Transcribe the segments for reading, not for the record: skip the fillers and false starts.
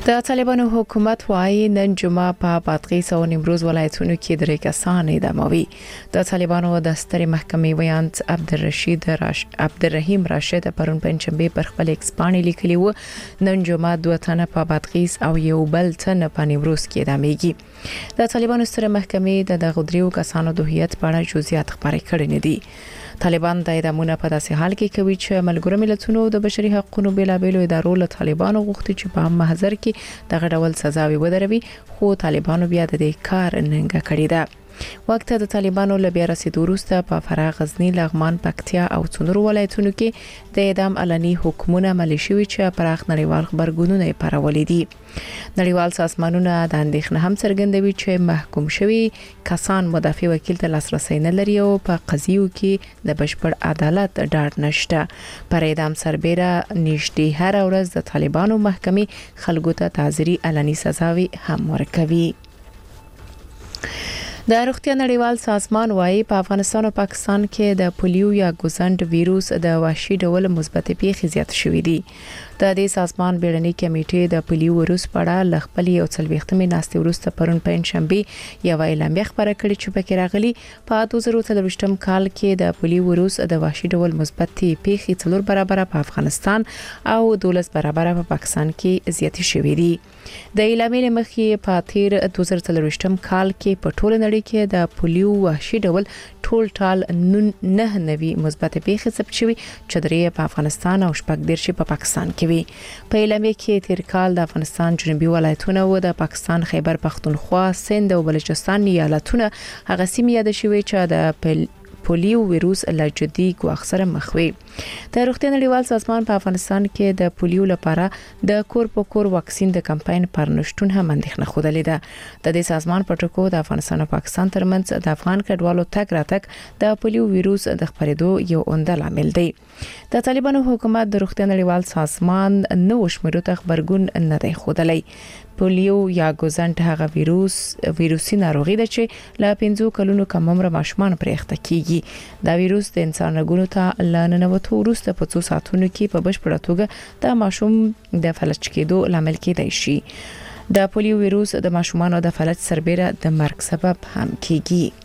د طالبانو حکومت وايي نن جمعه په بادغیس او نیمروز ولایتونو کې درې کسان اعداموي. د طالبانو د سترې محکمې ویاند عبدالرحیم راشد پرون پنځشنبه پر خپل ایکس باندې لیکلی و نن جمعه 2 تنه په بادغیس او یو بل تن په نیمروز کې اعدامیږي. د طالبانو سترې محکمې د دغه دریو کسانو د هویت په اړه جزئیات خبرې کړې نه دي. طالبان د اعدامونو په داسې حال کې کوي چې ملګرو ملتونو د بشري حقوقو بېلابېلو ادارو له طالبانو غوښتي چې په محضر کې دغه ډول سزاوي ودروي، خو طالبانو بیا د دې کار ننګه کړې ده. وخت د طالبانو له بیا رسیدو وروسته په فراه، غزنی، لغمان، پکتیا او څنور ولایتونو کې د اعدام علني حکمونه عملي شوي چې پراخ نړیوال خبرګونونه یې پارولې دي. نړیوال سازمانونه د اندېښنې هم څرګندوي چې محکوم شوي کسان مدافع وکیل ته لاسرسي نه لري او په قضیو کې د بشپړ عدالت ډاډ نشته. پر اعدام سربېره نږدې هر ورځ د طالبانو محکمې خلکو ته تعزیري علني سزاوي هم ورکوي. د روغتیا نړیوال سازمان وايي په افغانستان او پاکستان کې د پولیو یا ګوزند ویروس د وحشي ډول مثبت پیښې زیات شوې دي. د دې سازمان بیړنۍ کمیټې د پولیو ویروس په اړه ل خپل یو څلوېښتمې ناستې وروسته پرون پنځشنبه یو اعلامیه خبره کړې چې پکې راغلي په 2023 کال کې د پولیو ویروس د وحشي ډول مثبت پیښې 4 برابر په افغانستان او 12 برابر په پاکستان کې زیاتې شوې دي. د اعلامیې مخکې په تیر 2023 کال کې په ټوله نړۍ کې د پولیو وحشي ډول ټول 9 نوي مثبت پیښې ثبت شوې چې درې په افغانستان او 14 په پاکستان کې وي. په اعلامیه کې تیر کال د افغانستان جنوبي ولایتونه او د پاکستان خیبر پختونخوا، سند او بلوچستان ایالتونه هغه سیمې یاد شوي چې د پولیو ویروس له جدي ګواښ سره مخ وي. د روغتیا نړیوال سازمان په افغانستان کې د پولیو لپاره د کور په کور واکسین د کمپاین پر نشټون هم اندېښنه خوده ده. د دې سازمان په ټکو د افغانستان او پاکستان ترمنځ د افغان کډوالو تګ راتګ د پولیو ویروس د خپرېدو یو عمده لامل دی. د طالبانو حکومت د روغتیا نړیوال سازمان نو شمیرو ته خبرګون نه دی خودلی. پولیو یا ګوزند هغه ویروسي ناروغي ده چې له 5 کلونو کم عمر ماشومان پرې اخته کیږي. دا ویروس د انسان رګونو ته لننوتو وروسته په 2 ساعتونو کې په بشپړه توګه د ماشوم د فلج کېدو لامل کېدای شي. د پولیو ویروس د ماشومانو د فلج سربېره د مرګ سبب هم کیږي.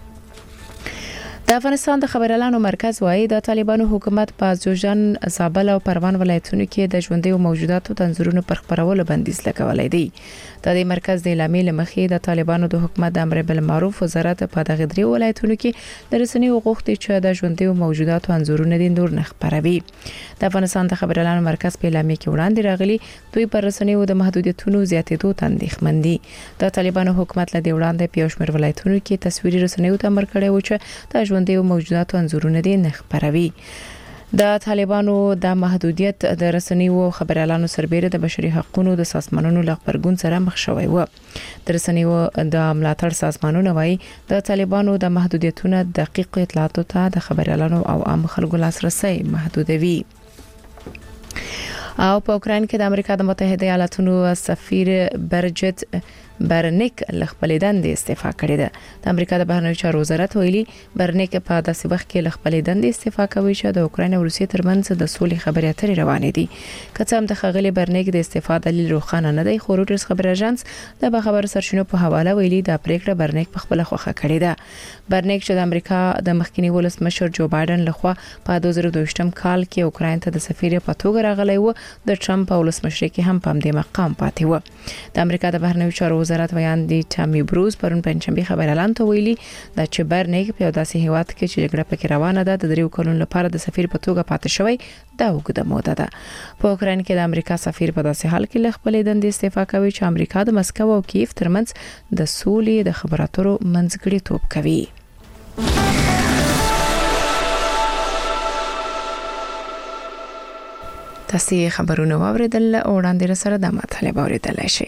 د افغانستان د خبريالانو مرکز وايي د طالبانو حکومت په جوجن، زابل او پروان ولایتونو کې د ژوندۍ موجوداتو تنظیرونو پر خبرولو بندیز لګولای دی. د دې مرکز د اعلامیې لمخې د طالبانو د حکومت د امر بالمعروف وزارت په دغه درې ولایتونو کې د رسنیو غوښتي چې د ژوندۍ موجوداتو انځورونه دي نور نه خبروي. د افغانستان د خبريالانو مرکز په اعلامیه کې وړاندې راغلي دوی پر رسنیو د محدودیتونو زیاتېدو تندېښمن دي. د طالبانو حکومت له دې وړاندې په شمېر ولایتونو کې تصویري رسنیو ته امر کړی و چې د ژوندۍ موجوداتو انځورونه دي نه خبروي. د طالبانو د محدودیت د رسنیو خبريالانو سربېره د بشري حقوقو د سازمانونو له خبرګون سره مخ شوی و. د رسنیو د ملاتړ سازمانونو وايي د طالبانو د محدودیتونو دقیق اطلاعاتو ته د خبريالانو او عام خلکو لاسرسي محدودوي. او په اوکراین کې د امریکا د متحده ایالاتونو سفیر برجت برنیک له خپلې دندې استعفا کړې ده. د امریکا د بهرنیو چارو وزارت ویلي برنیک په داسې وخت کې له خپلې دندې استعفا کوي چې د اوکراین او روسیې ترمنځ د سولې خبرې اترې روانې دي. که څه هم د خغلی برنیک د استعفا دلیل روښانه نه دی، خو روټرز خبر اژانس د خبر سرچینو په حواله ویلي د پریکړه برنیک په خپل خوخه کړې ده. برنیک چې د امریکا د مخکنی ولسمشر جو بایدن لخوا په 2022 کال کې اوکراین ته د سفیر په توګه راغلی و، د ټرمپ په ولسمشر کې هم په دې مقام پاتې و. د امریکا د بهرنیو چارو وزارت ویاند ټامي بروز پرون پنځشنبه خبريالان ته ویلي دا چې برنیک په داسې هیواد کې چې جګړه پکې روانه ده د 3 کلونو لپاره د سفیر په توګه پاتې شوی دا وګړه موده ده. په اوکراین کې د امریکا سفیر په داسې حال کې له خپلې دندې استعفا کوي چې امریکا د مسکو او کیف ترمنځ د سولې د خبراتو منځګړیتوب کوي. تاسو خبرونه واوریدل او وړاندې سره د مطلب اوریدل شي.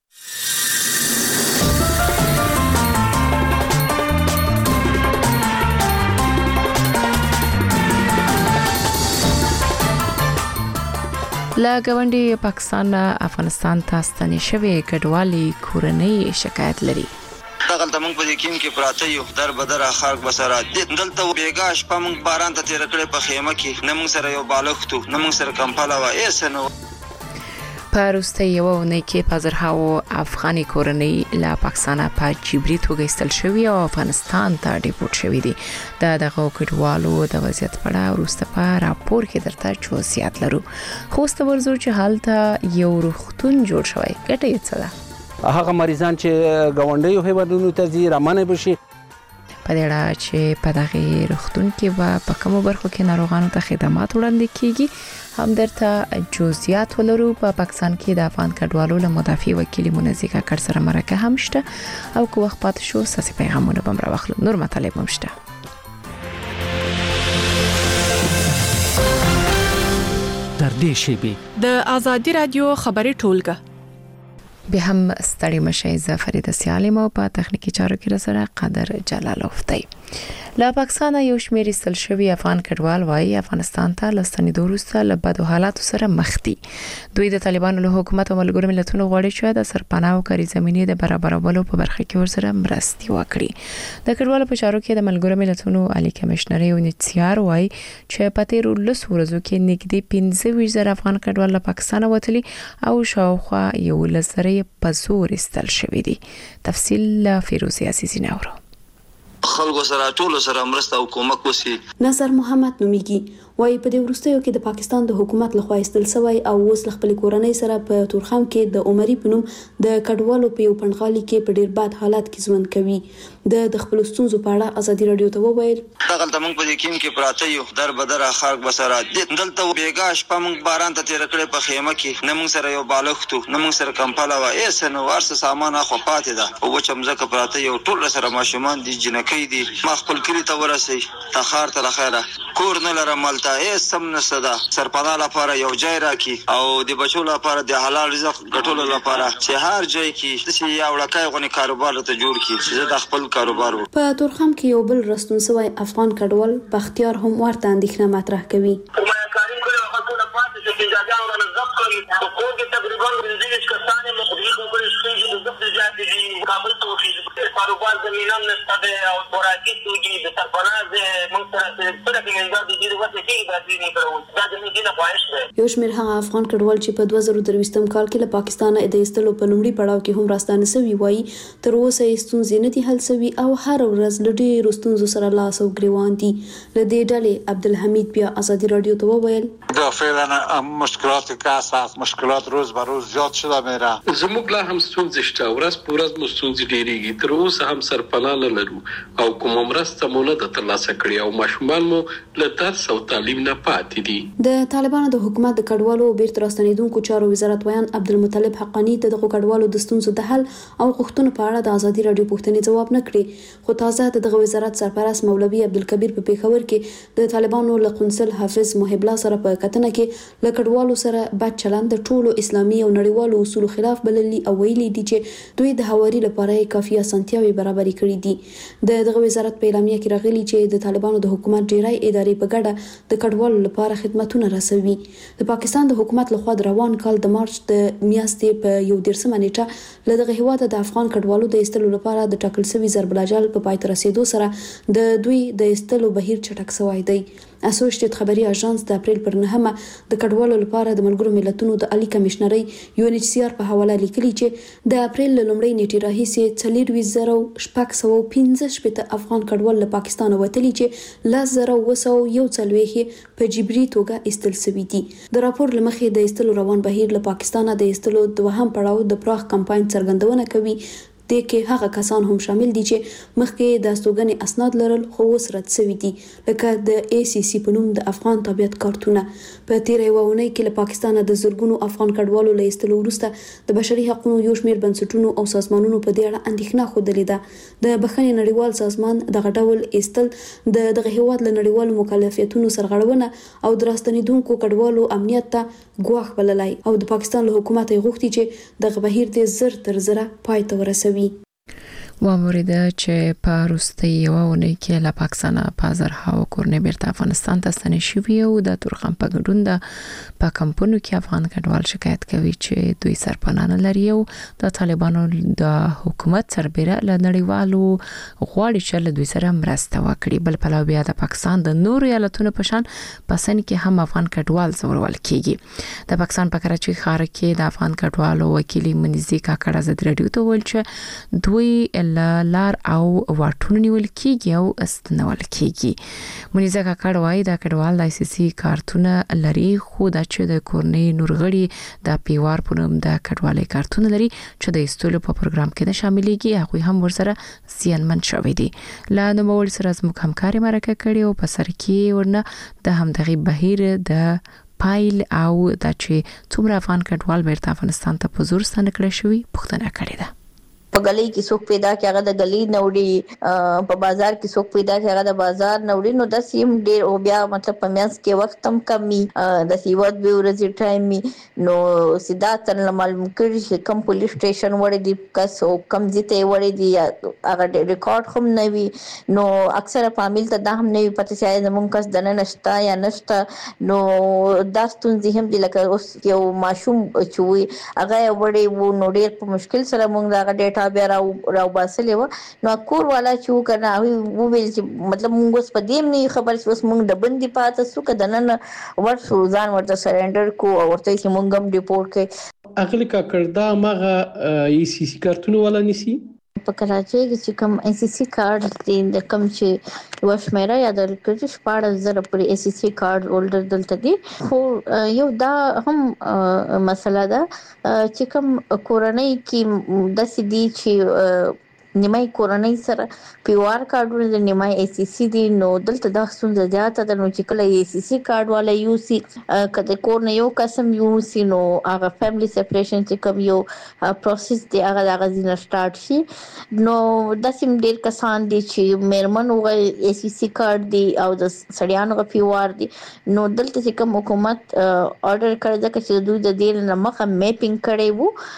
لا ګاونډي پاکستان افغانستان ته ستنې شوی کډوالي کورنۍ شکایت لري. دغلته موږ په دې کې پراته یو در بدر خلک بسره دلته بیګا شپه موږ باران ته تیر کړې په خیمه کې نه موږ سره یو بالښت نه موږ سره کمپاله و ایسنو. په وروستي یو ونې کې په زرهاو افغاني کورنۍ له پاکستانه په جبري توګه ایستل شوی او افغانستان ته ډیپورت شوی دي. دغه کډوالو د وضعیت په اړه وروسته په راپور کې درته جزئیات لرو. خو ورزو چې حالت یو روغتون جوړ شوی ګټه یې څه ده؟ هغه مریضان چې ګاونډیو هیوادونو ته ځي رامنې بشي په دې اړه چې په دغه روغتون کې په کومو برخو کې ناروغانو ته خدمات وړاندې کیږي هم درته جزئیات ولرو. په پاکستان کې د افغان کډوالو له مدافع وکیل منزیک کړ سره مرکه هم شته او کو وخت پات شو ساسي پیغامونه بم راوخلو. نور مطالب هم شته. در دې شیبې د آزادي رادیو خبري ټولګه به هم ستړي مشي زفرید سیالم او په تخنیکی چارو کې سره قدر جلالوف دی. لا پاکستان یو شمېر استل شوی افغان کډوال وايي افغانستان ته لستنیدو وروسته له بدو حالاتو سره مخ دي. دوی د طالبانو له حکومت او ملګرو ملتونو غواړي چې د سرپناه او کاري زمینې د برابرولو په برخه کې ورسره مرستې وکړي. د کډوالو په چارو کې د ملګرو ملتونو عالی کمشنر یونیسیار وايي چې په تیر 10 ورځو کې نږدې 15,000 افغان کډوال له پاکستان وتلي او شاوخوا 11,000 په زور استل شوی دي. تفصیل فیروزی عزیزی نورو. خلکو سره ټول سره مرسته او کومک وسی. نصر محمد نومیږي وایي په دې وروستیو کې د پاکستان د حکومت لخوا استل شوی او اوس خپل کورنۍ سره په تورخم کې د عمرې پنوم د کډوالو په یو پنځغالي کې په ډیر بد حالات کې ژوند کوي. د خپل ستونزو په اړه ازادي رادیو ته وویل دغه تمنګ په دې کې پراته یو در بدر خلک بسره دلته بیګاش پمنګ باران ته تیر کړې په خیمه کې نمنګ سره یو بالښتو نمنګ سره کمپاله وا ایس نو ورس سامان خو پاتې ده او چمزه پراته یو ټول سره ماشومان دي جنکې دي ما خپل کلی ته ورسي تخار ته خیره کور نه لره مالته ایس سم نسدا سرپناه لپاره یو ځای راکی او د بچو لپاره د حلال رزق ګټولو لپاره چې هر ځای کې چې یو لکای غونې کاروبار ته جوړ کی چې د خپل کاروبار په تورخم کې یو بل رستون سوی افغان کډوال بختیار هم ورته اندېښنه مطرح کوي. تقریبا 20 کسانې مخبري خبرې شوې د ضبط جاتې کابل ته کاروبار زمينان نشته او خوراکي توکي د سرپناه موږ سره څه کې د دې وخت کې د دې نه کړو دا د دې نه پایښ دی. یو شمېر هغه افغان کډوال چې په 2023 کال کې له پاکستانه د ایستلو په لومړي پړاو کې هم راستانه سوي وایي تر اوسه ستونزې نه دي حل سوي او هر ورځ له ډېرو ستونزو سره لاس او ګریوان دي. له دې ډلې عبدالحمید بیا آزادي رادیو ته وویل دا فعلا مشکلات کاست مشکلات روز به روز زیاد شده میره. زموږ لا هم ستونزې شته ورځ په ورځ مو ستونزې ډېرېږي تر اوسه هم سرپناه نه لرو او کومه مرسته مو نه ده ترلاسه کړې او ماشومان مو له درس او تعلیم نه پاتې دي. د طالبانو د حکومت د کډوالو بیرته راستنیدونکو چارو وزارت ویان عبدالمطلب حقانی ته د کډوالو د ستونزو د حل او غوښتنو په اړه د آزادي رادیو پوښتنې ځواب نه کړي. خو تازه دغه وزارت سرپرست مولوي عبدالکبیر په پیښور کې د طالبانو له قونسل حافظ محب الله سره په کتنه کې له کډوالو سره بد چلند د ټولو اسلامي او نړیوالو اصولو خلاف بللي او ویلي دي چې دوی د هواري لپاره کافي اسانتیاوي برابرې کړې دي. دغه وزارت په اعلامیه کې راغلي چې د طالبانو د حکومت ډیری ادارې په ګډه د کډوالو لپاره خدماتونه رسوي. د پاکستان د حکومت لخوا د روان کال د مارچ د میاشتې په 11 نیټه له دغه هیواد د افغان کډوالو د ایستلو لپاره د ټاکل شوی ضرب الاجل په پای ته رسیدو سره د دوی د ایستلو بهیر چټک شوی دی. اسوسییټډ خبري اژانس د اپریل پر 9 د کډوالو لپاره د ملګرو ملتونو د عالی کمشنري یونیسیار په حواله لیکلي چې د اپریل لومړۍ نیټې راهیسې 4,615 افغان کډوال له پاکستان وتلي چې 10,241 په جبري توګه ایستل شوي دي. د راپور لمخې د ایستلو روان بهیر له پاکستانه د ایستلو دوهم پړاو د پراخ کمپاین څرګندونه کوي. د کې هغه کسان هم شامل دي چې مخکې د استوګنې اسناد لرل خو اوس رد شوي دي لکه د ACC په نوم د افغان طبيعت کارتونه. په تیر یو اونۍ کې له پاکستانه د زرګونو افغان کډوالو له ایستلو وروسته د بشري حقوقو یو شمېر بنسټونو او سازمانونو په دې اړه اندېښنه خوده ده. د بخښنې نړیوال سازمان دغه ډول ایستل دغه هیواد له نړیوالو مکلفیتونو سرغړونه او د راستنیدونکو کډوالو امنیت ته ګواښ بللی او د پاکستان له حکومت غوښتي چې دغه بهیر د زر تر زره پای ته ورسوي. واموریده چې په روستي یو ونې کې له پاکستان په زرهاو کورنۍ بیرته افغانستان ته ستنې شوې او د تورخم په ګډون د په کمپونو کې افغان کډوال شکایت کوي چې دوی سرپناه لري او د طالبانو د حکومت سربېره له نړیوالو غواړي چې له دوی سره مرسته وکړي. بل په بیا د پاکستان د نورو ایالتونو په شان پسند کې هم افغان کډوال زورول کیږي. د پاکستان په کراچۍ ښار کې د افغان کډوالو وکیل منیزي کاکړه زد رادیو ته ویل چې دوی لار او واټونه نیول کیږي او استنول کیږي. منیزه کاکړ وايي دا کډوال د آی سی سی کارتونه لري خو دا چې د کورنۍ نورغړي د پیوار په نوم د کډوالۍ کارتونه لري چې د ایستلو په پروګرام کې د شاملېږي هغه هم ورسره زیانمن شوی دي. لا نو مول سره زموږ همکاري مرکه کړي او په سر کې ورنه د همدغه بهیر د پایل او د چې څومره افغان کډوال بیرته افغانستان ته په زور ستنه کړی شوی پوښتنه کړې ده. په غلي کې څوک پیدا کې هغه د غلي نوړي په بازار کې څوک پیدا کې هغه د بازار نوړي نو د سیم ډیر او بیا مطلب په میاس کې وخت هم کمی د سیوت به ورځي ټایم نو سیدا تن معلوم کړي چې کم پولیس سټیشن وړي دي کس او کم ځته وړي دي هغه ریکارډ هم نه وي نو اکثره فامیل ته دا هم نه پته چې زمونږ کس دنه نشتا یا نشتا نو دا ستونزې هم دي لکه اوس یو ماشوم چوي هغه وړي وو نو ډیر په مشکل سره مونږ دا ډیټا بیا راو باسلې و نو کور والا چې کنه او ویل چې مطلب موږ اوس په دې نه خبر چې اوس موږ د بندي پاتې سو کدنن ورته ځان ورته سرندر کو او ورته چې موږ هم ریپورت کړ. اغلی کا کړدا مغه ای سی سی کارتونه ولا نسی په کراچۍ کې چې کوم ای سی سی کارت دي د کوم چې وشمیره یا د کرکټ شپاړه زره پر ای سی سی کارت هولډر دلته دي خو یو دا هم مسله ده چې کوم کورنۍ کې د سدي چې نیمای کورنۍ سره پیوار کارډونه د نیمای ای سی سی دي نو دلته د څنګه زیاته د نو چې کله ای سی سی کارت والا یو سی کله کور نه یو قسم یو سی نو هغه فیملی سپریشن چې کوم یو پروسس دی هغه زینه سٹارټ شي نو د سیم ډیر کسان دي چې میرمن او ای سی سی کارت دی او د سړیانو غ پیوار دي نو دلته چې کوم حکومت اورډر کړی دا چې دوی د دې نه مخه میپینګ کړي وو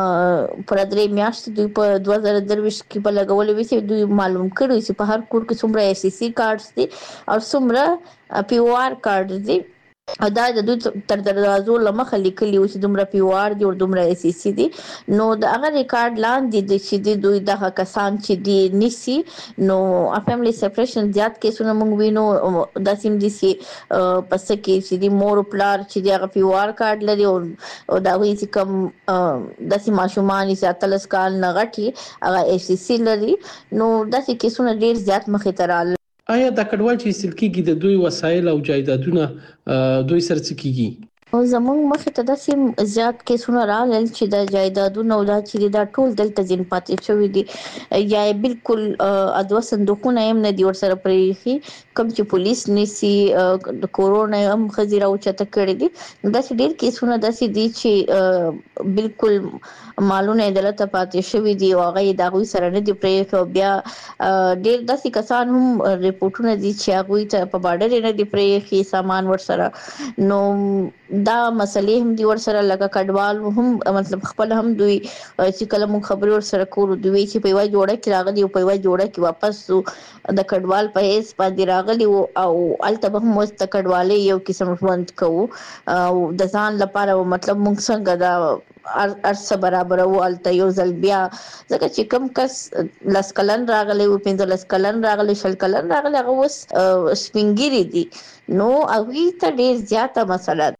پر درې میاشتې دوی په 2023 کې په لګولې وی چې دوی معلوم کړی چې په هر کور کې څومره ای سی سی کارتس دي او څومره پی او آر کارت دي دا د دوی تر دروازو لمخه لیکلي و چې دومره پی او آر دي او دومره ای سی سی دي نو د هغه ریکارډ لاندې د چې دوی د کسان چې دي نسی نو فیملی سپریشن زیات کیسونه موږ وینو د سیم دي سي پس کې چې دي مور پلار چې دی هغه پی او آر کارت لري او دا وی چې کوم د سیم ماشومان چې اتلس کال نه غټي هغه ای سی سی لري نو د سې کیسونه ډیر زیات مخې ته راغلي. آیا د کډوال چې استل کېږي د دوی وسایل او جایدادونه دوی سره څه کېږي؟ او زموږ مخې ته د سیم زیات کیسونه راغلل چې د جایدادونو او د چې د ټول دلته ځین پاتې شوی دي یا بالکل ادو صندوقونه هم نه دی ور سره پرېخي کوم چې پولیس نسی د کورونا هم خزیره او چته کړی دي دا چې ډیر کیسونه د سې دي چې بالکل مالونه دلته پاتې شوی دي او هغه د غوي سره نه دی پرېخي بیا ډیر د سې کسان هم ریپورتونه دي چې هغه ته په بارډر نه دی پرېخي سامان ور سره نو دا مسلې هم دی ور سره لکه کډوال هم مطلب خپل هم دوی چې کله مو خبري ور سره کول دوی چې په وای جوړه کې راغلي او په وای جوړه کې واپس د کډوال په هیڅ باندې راغلي او الته هم مست کډوالې یو قسم ژوند کوو او د ځان لپاره مطلب موږ څنګه دا ارسه برابر او الته یو ځل بیا ځکه چې کم کس لسکلن راغلي او 15 کلن راغلي شل کلن راغلي هغه وس سپینګری دي نو هغه ته ډیر زیاته مسله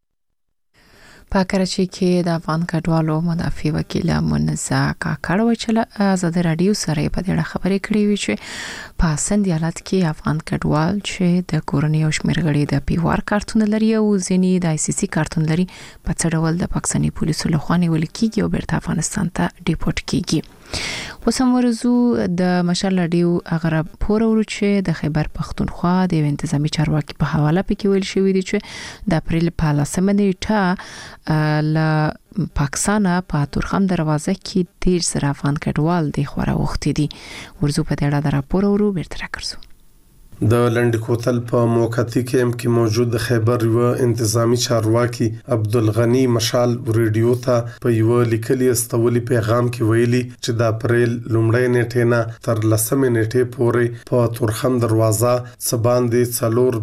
په کراچۍ کې د افغان کډوالو مدافع وکیل منزه کاکړ وچله آزاد رادیو سره په دې اړه خبرې کړې وی چې په سند ایالت کې افغان کډوال چې د کورنۍ او شمیر غړي د پیوار کارتونه لري او ځینې د آی سی سی کارتون لري په څه ډول د پاکستاني پولیسو لخوا نیول کیږي او بیرته افغانستان ته ډیپورت کیږي. وسمورزو د مشال رادیو اغرب پور ورچه د خیبر پختونخوا د انتظامی چارواکي په حواله پکې ویل شوې دي چې د اپریل په 10 نیټه ل پاکستان په تورخم دروازه کې ډیر سره افغان کډوال د خورا وخت دي ورزو په دې اړه د راپور ورو بیرته راکړو. د لنډ کوتل په موقتی کیمپ کې موجود خیبر یو انتظامی چارواکي عبدالغنی مشال ریډیو ته په یو لیکلي استولي پیغام کې ویلي چې د اپریل لومړۍ نیټه نه تر 10 نیټې پورې په تورخم دروازه سباندې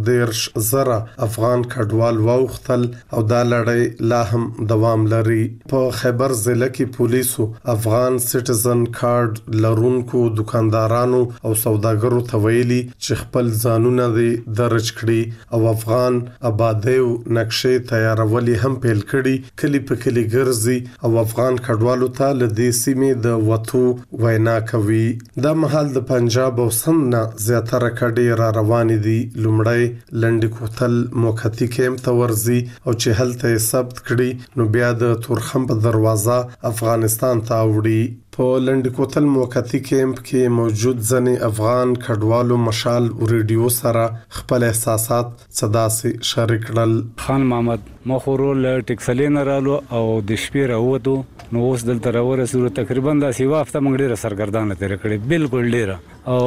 14,000 افغان کډوال واوختل او دا لړۍ لا هم دوام لري. په خیبر ضلع کې پولیسو افغان سټیزن کارت لرونکو دکاندارانو او سوداګرو ته ویلي چې خپل ځانونه دې درج کړي او افغان آبادیو نقشې تیارولې هم پیل کړي. کلی په کلی ګرځي او افغان کډوالو ته له دې سیمې د وټو وینا کوي. د مهال د پنجاب او سند نه زیاتره کډې را روان دي. لومړی لنډ کوتل موقتی کیمپ ته ورځي او چې هلته ثبت کړي نو بیا د تورخم په دروازه افغانستان ته وړي. په لنډ کوتل موقتی کیمپ کې موجود ځنې افغان کډوالو مشال ریډیو سره خپل احساسات صداسي شریک کړل. خان محمد مخورول ټکسلین رالو او د شپې راوته نو اوس دلته راورسېدو تقریبا د سیوا هفته موږ ډیره سرګردانه تیر کړې بالکل ډیره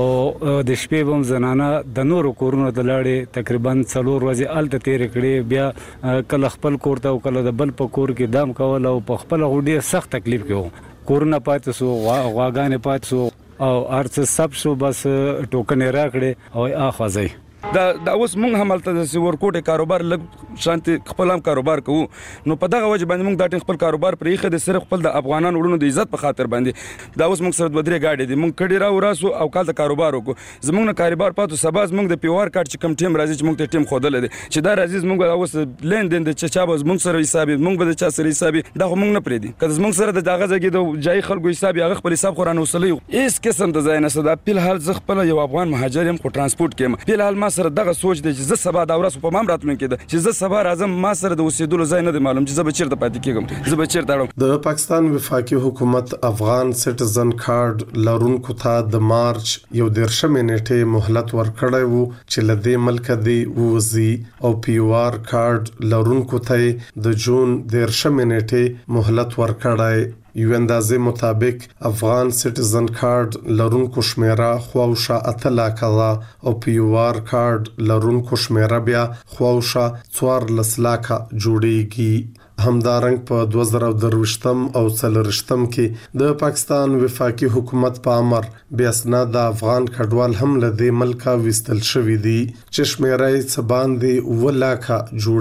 او د شپې بم زنانه د نورو کورونو د لاړې تقریبا 4 ورځې الته تیر کړې. بیا کله خپل کور ته او کله د بل په کور کې دام کول او په خپل غوډي سخت تکلیف کې کورونه پاتې سو غواګانې پاتې سو او ارڅ سب شو بس ټوکن راکړي او اخوځي. دا اوس مونږ هم تل د ورکوټ کاروبار لګ شانتي خپل هم کاروبار کوو نو په دغه وجه باندې مونږ د خپل کاروبار پرې خې د صرف خپل د افغانان وړونو د عزت په خاطر باندې دا اوس مونږ سره د بدري گاډي دي مونږ کډي را وراسو او کال د کاروبار وکړو زمونږ نه کاروبار پاتو سباز مونږ د پیوار کارت چې کم ټیم راځي چې مونږ ته ټیم خودل دي چې دا راځي مونږ اوس لین دین د چا باز مونږ سره حساب مونږ به د چا سره حساب دا مونږ نه پرې دي کله مونږ سره د دغه ځای د جای خلکو حساب هغه خپل حساب خورانه وسلې هیڅ قسم د ځای نه صدا په حال ز خپل یو افغان مهاجر يم خو ترانسپورت کې په حال ما سره دغه سوچ دی چې زه سبا دا ورځ په مام راتلم کېده چې زه سبا راځم ما سره د اوسېدلو ځای نه دی معلوم چې زه به چیرته پاتې کېږم زه به چیرته اړم. د پاکستان وفاقي حکومت افغان سټیزن کارت لرونکو ته د مارچ 11 نیټه مهلت ورکړی وو چې لدې ملک دی ووزي او پیوار کارت لرونکو ته د جون 13 نیټه مهلت ورکړی. یو اندازې مطابق افغان سټیزن کارت لرونکو شمیره خواوشه 8 لک او پیوار کارت لرونکو شمیره بیا خواوشه 14 لک جوړیږي. همدارنګ په 2023 او 2024 کې د پاکستان وفاقي حکومت په امر بیا اسناد د افغان کډوال هم له دې ملکه وستل شوې دي چې شمیره یې باندې ولاکه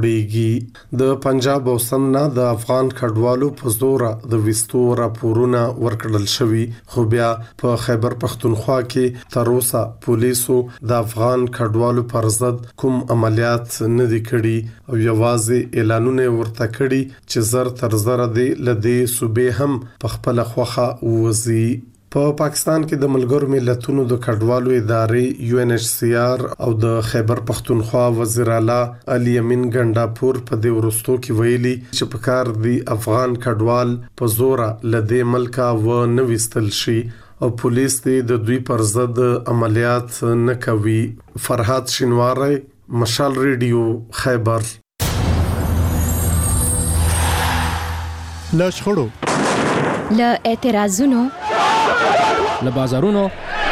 جوړیږي. د پنجاب او سند نه د افغان کډوالو په زور د وستو راپورونه ورکړل شوي خو بیا په خیبر پختونخوا کې تر اوسه پولیسو د افغان کډوالو پر ضد کوم عملیات نه دي کړي او یوازې اعلانونه ورته کړي چې زر تر زر دی لدې صوبې هم په خپل خوخه ووزي. په پاکستان کې د ملګرو ملتونو د کډوالو ادارې UNHCR او د خیبر پختونخوا وزیر اعلی علي امین ګنداپور په دې ورستو کې ویلي چې په کار دی افغان کډوال په زور لدې ملکا و نه وستل شي او پولیس دې د دوی پر ضد عملیات نه کوي. فرحات شینواری مشال ریډیو خیبر. له شخړو له اعتراضونو له بازارونو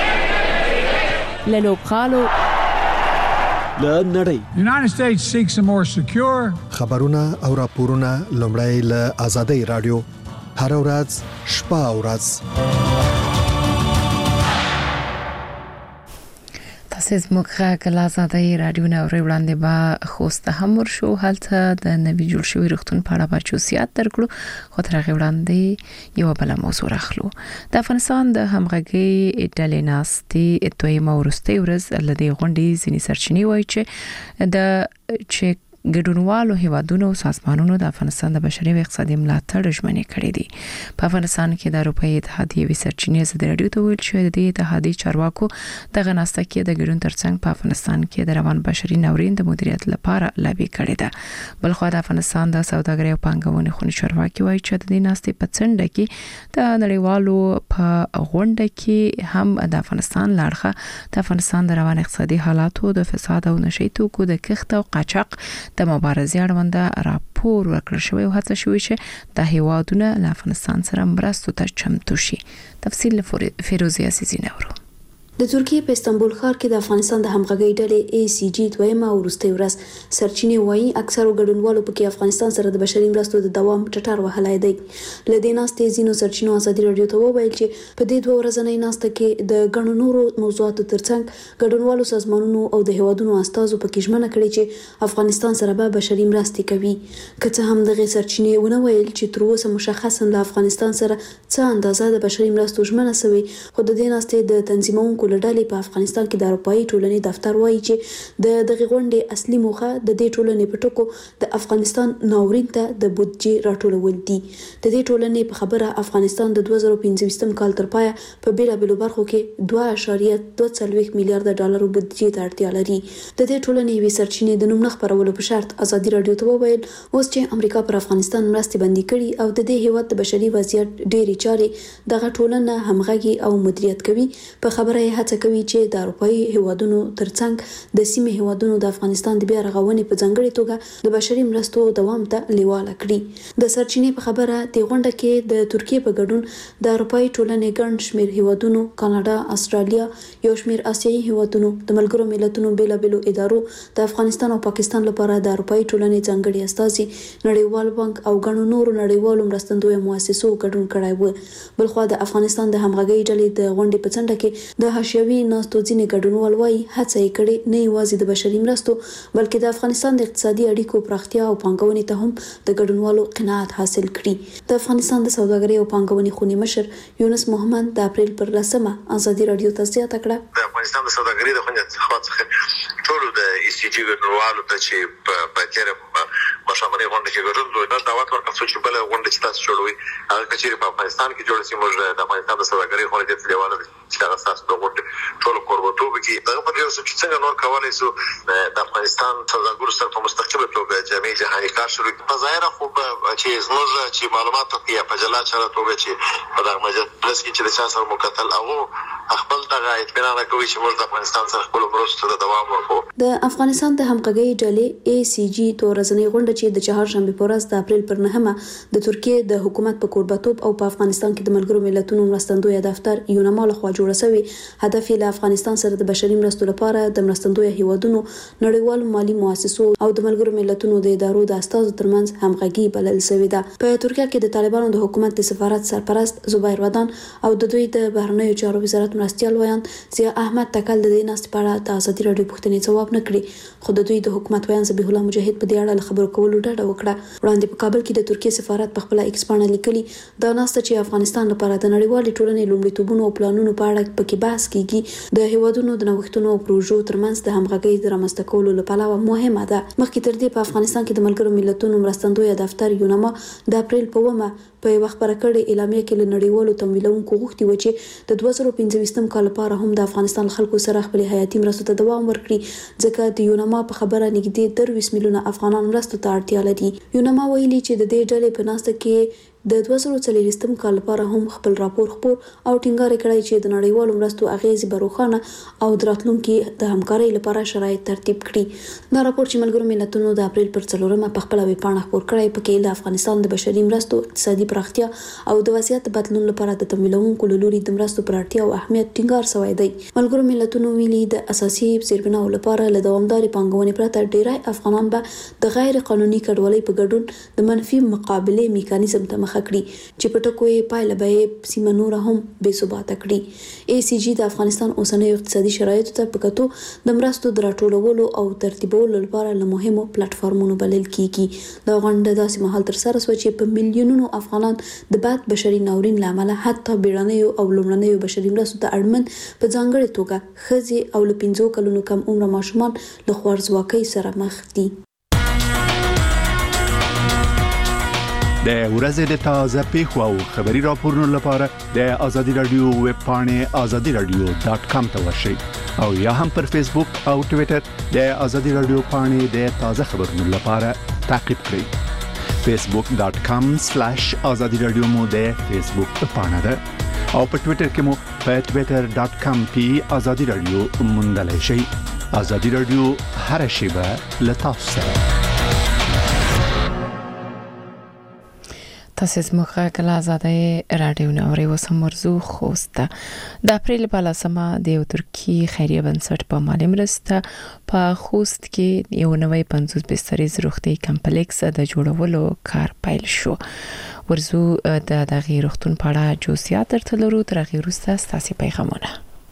له لوبخالو له نړۍ United States seeks a more secure خبرونه او راپورونه لومړی له آزادۍ رادیو هر ورځ شپه او ورځ تاسو مخه کله آزادۍ رادیو نه وړاندې با خوسته هم ورشو هلته د نوی جوړ شوی رختون په اړه بچوسیات درکړو خو تر وړاندې یو بل موضوع راخلو. د افغانستان د همغږي ډلې ناستي دویمه ورستۍ ورځ لدی غونډې ځینې سرچینې وایي چې ګډونوالو هیوادونو او سازمانونو د افغانستان د بشري او اقتصادي ملاتړ ژمنې کړې دي. په افغانستان کې د اروپאי اتحادیې وسرچینې زده رادیو ته ویل چې د اتحادیې چارواکو د غناسته کې د ګډون ترڅنګ په افغانستان کې د روان بشري ناورین د مدیریت لپاره لابي کړې ده. بلخو د افغانستان د سوداګرۍ او پانګونې خونی چارواکي وایي چې د دې ناستې په څنډه کې د نړیوالو په غونډه کې هم د افغانستان لاړخه د افغانستان د روان اقتصادي حالاتو د فساد او نشئی توکو د کښت او قاچاق د مبارزې اړوند راپور ورکړل شوی او هڅه شوې چې د هیوادونو له افغانستان سره مرستو ته چمتو شي. تفصیل فیروزی عزیزی نورو. د ترکیه په استانبول ښار کې د افغانستان د همغږي ډلې ACG دویمه او وروستۍ ورځ سرچینې وایي اکثرو ګډونوالو پکې افغانستان سره د بشري مرستو د دوام ټټر وهلی دی. له دې ناستې ځینو سرچینو ازادي راډیو ته وویل چې په دې 2 ورځنۍ ناسته کې د ګڼو نورو موضوعاتو ترڅنګ ګډونوالو سازمانونو او د هیوادونو استازو پکې ژمنه کړې چې افغانستان سره به بشري مرستې کوي. که څه هم دغه سرچینې ونه ویل چې تر اوسه مشخصا له افغانستان سره څه اندازه د بشري مرستو ژمنه شوې، خو د دې ناستې د تنظیمونکو لړلې په افغانستان کې د اروپאי ټولنې دفتر وایي چې د دغه غونډې اصلي موخه د دې ټولنې په ټکو د افغانستان ناورین ته د بودجې راټولول دي. د دې ټولنې په خبره افغانستان د 2025 کال تر پایه په بیلابېلو برخو کې 2.42 میلیارډ ډالر بودجې ته اړتیا لري. د دې ټولنې وی سرچینې د نوم نه خبرولو په شرط ازادي راډیو ته وویل اوس چې امریکا پر افغانستان مرستې بندي کړي او د دې هیواد د بشري وضعیت ډېری چارې دغه ټولنه همغږي او مدیریت کوي، په خبره یې هڅه کوي چې د اروپאי هیوادونو ترڅنګ د سیمې هیوادونو د افغانستان د بیا رغونې په ځانګړي توګه د بشري مرستو دوام ته لیواله کړي. د سرچینې په خبره د غونډه کې د ترکیه په ګډون د اروپאי ټولنې ګڼ شمېر هیوادونو، کاناډا، استرالیا، یو شمېر آسیایي هیوادونو، د ملګرو ملتونو بیلابېلو ادارو، د افغانستان او پاکستان لپاره د اروپאי ټولنې ځانګړي استازي، نړیوال بانک او ګڼو نورو نړیوالو مرستندویه مؤسسو ګډون کړی و. بلخوا د افغانستان د همغږي ډلې د غونډې په څنډه کې د حاشیوي ناستو ځینې ګډونوال وایي هڅه یې کړې نه یوازې د بشري مرستو بلکې د افغانستان د اقتصادي اړیکو پراختیا او پانګونې ته هم د ګډونوالو قناعت حاصل کړي. د افغانستان د سوداګرۍ او پانګونې خونې مشر یونس محمد د اپریل پر 10 ازادي راډیو ته زیاته کړه د افغانستان د سوداګرۍ د خونې ټولو د ACG ګډونوالو ته چې په تیر مشاورې غونډه کې ګډون دوی دعوت ورکړ چې بل غونډه چې تاسو جوړوي هغه کچېرې په افغانستان کې جوړ شي. موږ د افغانستان د سوداګرۍ خونې د لیواله چې هغه تاسو د غونډې ټول کوربتوب کې دغه په یو څه څنګه نور کولای شو د افغانستان سوداګرو سره په مستقیمه توګه جامع جهاني کار شروع کړي. په ظاهره خو چې زموږ چې معلوماتو کې په جلا چاره توګه چې په دغه مجلس کې چې د چا سره مکتل او خپل دغه اطمینان کوي چې موږ د افغانستان سره خپل مرستو ته دوام ورکړو. د افغانستان د همغږي ډلې ACG 2 ورځنۍ غونډه چې د چهارشنبه په ورځ د اپریل پر 9 د ترکیه د حکومت په کوربتوب او په افغانستان کې د ملګرو ملتونو مرستندویه دفتر یونما لخوا جوړه شوې، هدف یې له افغانستان سره د بشري مرستو لپاره د مرستندویه هیوادونو، نړیوالو مالی مؤسسو او د ملګرو ملتونو د ادارو د استازو ترمنځ همغږي بلل شوې ده. په ترکیه کې د طالبانو د حکومت د سفارت سرپرست زبیر ودان او د دوی د بهرنیو چارو وزارت مرستیال ویان ضیا احمد تکل د دې ناستې په اړه د ازادي راډیو پوښتنې ځواب نه کړي، خو د دوی د حکومت ویان ذبیح الله مجاهد په دې اړه له خبرو کولو ډډه وکړه. وړاندې په کابل کې د ترکیه سفارت په خپل ایکس باندې لیکلي دا ناسته چې افغانستان لپاره د نړیوالې ټولنې لومړیتوبونو او پلانونو په اړه پکې بحث کیږي، د هیوادونو د نوښتونو او پروژو ترمنځ د همغږۍ د رامنځته کولو لپاره مهمه ده. مخکې تر دې په افغانستان کې د ملګرو ملتونو مرستندویه دفتر یونما د اپریل په 1 په یو خبره کړې اعلامیه کې له نړیوالو تمویلونکو غوښتي و چې د 2025 کال لپاره هم د افغانستان خلکو سره خپل حیاتي مرستو ته دوام ورکړي، ځکه د یونما په خبره نږدې 23 میلیونه افغانان مرستو ته اړتیا لري. یونما ویلي چې د دې ډلې په ناسته کې د 2024 کال لپاره هم خپل راپور خپور او ټینګار کړی چې د نړیوالو مرستو اغیزې به روښانه او د راتلونکي د همکارۍ لپاره شرایط ترتیب کړي. دا راپور چې ملګرو ملتونو د اپریل پر 4 په خپل ویب پاڼه خپور کړی پکې د افغانستان د بشري مرستو، اقتصادي پراختیا او د وضعیت بدلون لپاره د تمویلونکو له لوري د مرستو پر اړتیا او اهمیت ټینګار شوی دی. ملګرو ملتونو ویلي د اساسي زیربناو لپاره له دوامدارې پانګونې پرته ډیری افغانان به د غیر قانوني کډوالۍ په ګډون د منفي مقابله میکانیزم ته مخه کړي چې په ټکو یې پایله به سیمه نور هم بې ثباته کړي. ACG د افغانستان اوسنۍ اقتصادي شرایطو ته په کتو د مرستو د راټولولو او ترتیبولو لپاره له مهمو پلیټفارمونو بلل کیږي. دا غونډه داسې مهال تر سره شوه چې په میلیونونو افغانان د بد بشري ناورین له امله حتی بیړنیو او لومړنیو بشري مرستو ته اړمن په ځانګړې توګه ښځې او له 15 کلونو کم عمره ماشومان له خوارځواکۍ سره مخ دي. د ورځې د تازه پیښو او خبري راپورونو لپاره د ازادي رادیو ویب پاڼې azadiradio.com ته ورشئ او یا هم پر فیسبوک او ټوئیټر د ازادي رادیو پاڼې د تازه خبرونو لپاره تعقیب کړئ. facebook.com/azadiradio مو د فیسبوک پاڼه ده او په ټوئیټر کې مو په twitter.com/azadiradio موندلای شئ. ازادي رادیو هر شیبه له تاسو سره. تاسو زموږه کله آزادۍ رادیو نوري وسم مرزو خوسته د اپریل په لسمه د ترکی خیریه بنسټ په مالی مرسته په خوست کې یو نوې 50 بسترې روغتي کمپلیکس د جوړولو کار پیل شو. ورزو د دغه روغتون په اړه جزئیات ترلرو تر غیرسته ستاسو پیغامونه.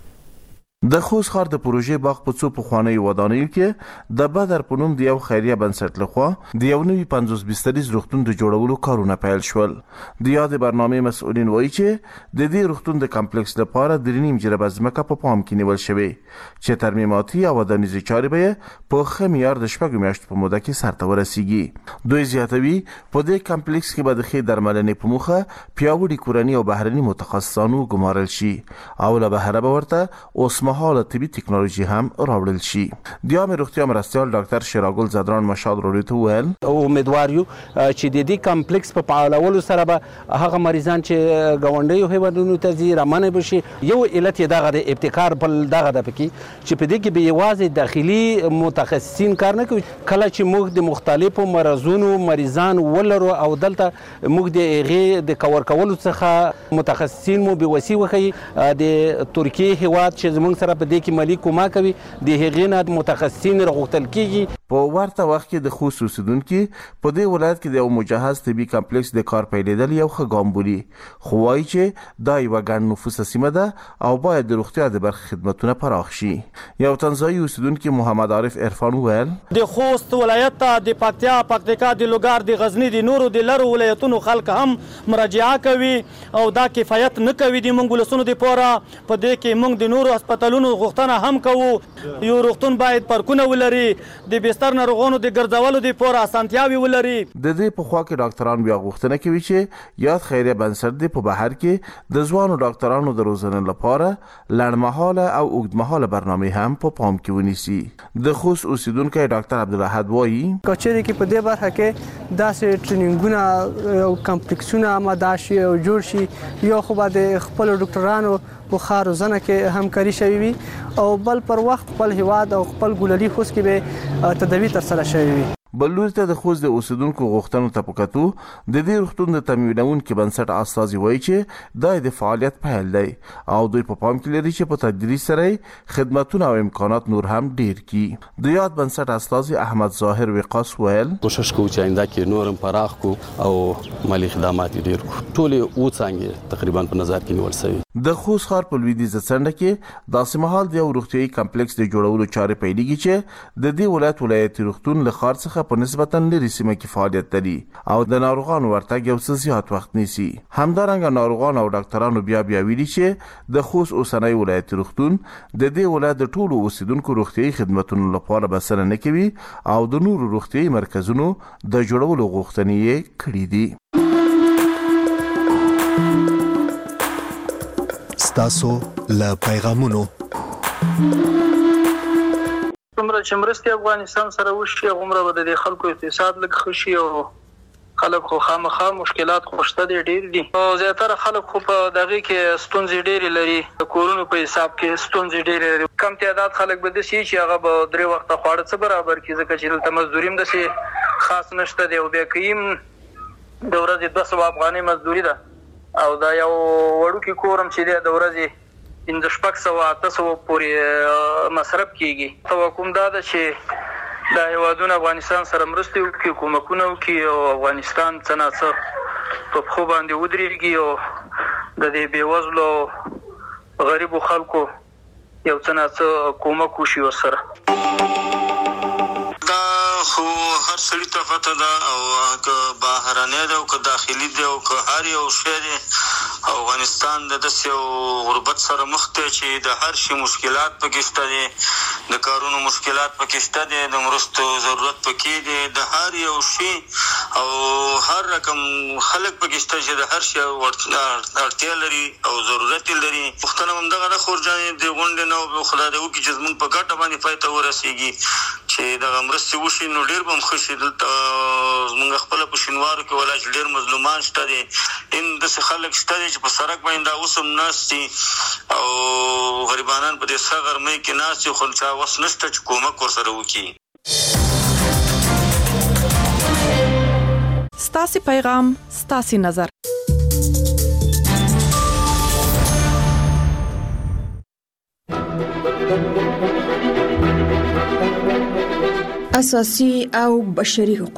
د خوست ښار د پروژې باغ په څو پخوانیو ودانیو کې د بدر په نوم د یو خیریه بنسټ لخوا د یو نوي 50 بستریز روغتون د جوړولو کارونه پیل شول. د یاد برنامې مسؤلین وایي چې د دې روغتون د کمپلیکس لپاره د 3.5 جربه ځمکه په پام کې نیول شوې چې ترمیماتي او ودانیزي چارې به په خمیار د شپږ میاشتو په موده کې سرته ورسیږي. دوی زیاتوي په دې کمپلیکس کې به د خې درملنې په موخه پیاوړي کورني او بهرني متخصصانو ګمارل شي او له بهره به ورته اوسمهاله طبي ټکنالوژي هم راوړل شي. د عامه روغتیا مرستیال ډاکټر شیراګل زدران مشال وروته ویل امیدوار یو چې د دې کمپلیکس په فعالولو سره به هغه مریضان چې غونډیو هیوادونو ته زی رامنه بشي یو علت دغه د ابتکار په دغه د پکې چې په دې کې به یوازې داخلي متخصصین کار نه کوي. کله چې موږ د مختلفو مرزونو مریضان ولرو او دلته موږ د هغه د کور کولو څخه متخصصین مو به وسی وخی د ترکیه هیواد چې زموږ سره په دې کې مالی کومه کوي د هغې نه متخصصین راغوښتل کیږي. په ورته وخت کې د خوست اوسیدونکو په دې ولایت کې د یو مجهز طبي کمپلیکس د کار پیلېدل یو ښه ګام بولي، خو وایي چې دا یوه ګڼ نفوسه سیمه ده او باید د روغتیا د برخې خدمتونه پراخ شي. یو تنزانیایي اوسیدونکو محمد عارف عرفان وویل د خوست ولایت ته د پکتیا، پکتیکا، د لوګر، د غزنی، د نورو د لرو ولایتونو خلک هم مراجعه کوي او دا کفایت نه کوي د موږ ولسونو لپاره. په دې کې موږ د نورو هسپتالونو غوښتنه هم کوو. یو روغتون باید پارکونه ولري، د بستر ناروغانو د ګرځولو لپاره اسانتیاوي ولري. د دې په خوا کې ډاکټران بیا غوښتنه کوي چې یاد خیریه بنسټ دی په بهر کې د ځوانو ډاکټرانو د روزنې لپاره لړمحاله او اوږدمحاله برنامه هم په پام کې ونیسي. د خوست اوسیدونکو ډاکټر عبدالاحد وایي کچېری کې په دې برخه کې داسې ټرینینګونه او کمپلیکسونه مداشي او جوړ شي یو خو به د خپل ډاکټرانو په خاروزنه کې همکاري شوي وي او بل پر وخت خپل هیواد او خپل ګولري خوست کې به تداوی ترسره شوي وي. بلور ته د خوست د اوسیدونکو غوښتنو ته پکاتو د دې روغتون د تمویلونکو بنسټ استازي وایي چې دا د فعالیت پیل دی او دوی په پام کې لري چې په تدریج سره خدماتونه او امکانات نور هم ډیر کړي. د یاد بنسټ استازي احمد ظاهر وقاص ویل کوشش کوو چې آینده کې نورم پراخ کو او مالی خدمات ډیر کو ټول او څنګه تقریبا په نظر کې نیول شوی. د خوست ښار په لویدیځه څنډه کې داسې مهال د یو روغتيایي کمپلیکس د جوړولو چارې پیلېږي چې د دې ولایتي روغتون له ښار څخه په نسبتا لري سیمه کې فعالیت لري او د ناروغانو ورتګ یو څه زیات وخت نیسي. همدارنګه ناروغان او ډاکټرانو بیا ویلي چې د خوست اوسنۍ ولایتي روغتون د دې ولایت د ټولو اوسیدونکو روغتيایي خدماتو لپاره بسنه نه کوي او د نورو روغتيایي مرکزونو د جوړولو غوښتنې یې کړې دي. ستاسو له پیغامونو څومره چې مرستې افغانستان سره وشي هغومره به د خلکو اقتصاد لږ ښه شي او خلک خو خامخا مشکلات خو شته دي ډېر دي او زیاتره خلک خو په دغې کې ستونزې ډېرې لري. د کورونو په حساب کې ستونزې ډېرې لري. کم تعداد خلک به داسې چې هغه به 3 وخته خواړه څه برابر کړي ځکه چې دلته مزدوري هم داسې خاص نشته دی او بیا که یې د ورځې 200 افغانۍ مزدوري ده او دا یو وړوکی کور هم چې دی د ورځې 500-800 پورې مصرف کیږي. توقع دا ده چې د هیوادونو افغانستان سره مرستې وکړي، کومکونه وکړي او افغانستان څه نه څه په پښو باندې ودرېږي او د دې بېوزلو غریبو خلکو یو څه نه څه کومک وشي ورسره. خو هر سړي ته پته ده او که بهرنی ده او که داخلي ده او که هر یو شی دی افغانستان د داسې یو غربت سره مخ دی چې د هر شي مشکلات پکې شته دي، د کارونو مشکلات پکې شته دي، د مرستو ضرورت پکې دی، د هر یو شي او هر رقم خلک پکې شته چې د هر شي اړتیا لري او ضرورت لري. پوښتنه همدغه ده خورجانې د غونډې نه خدای دې وکړي چې زموږ په ګټه باندې پای ته ورسېږي چې دغه مرستې وشي نو ډېر به هم ښه شي. دلته زموږ خپله په شینوارو کې ولا چې ډېر مظلومان شته دي، داسې خلک شته دي چې په سړک باندې دا اوس هم ناست دي او غریبانان په دې سره غرمۍ کې ناست دي خو چا وس نشته چې کومک ورسره وکړي. ستاسو پیغام ستاسو نظر. اساسي او بشري حقوق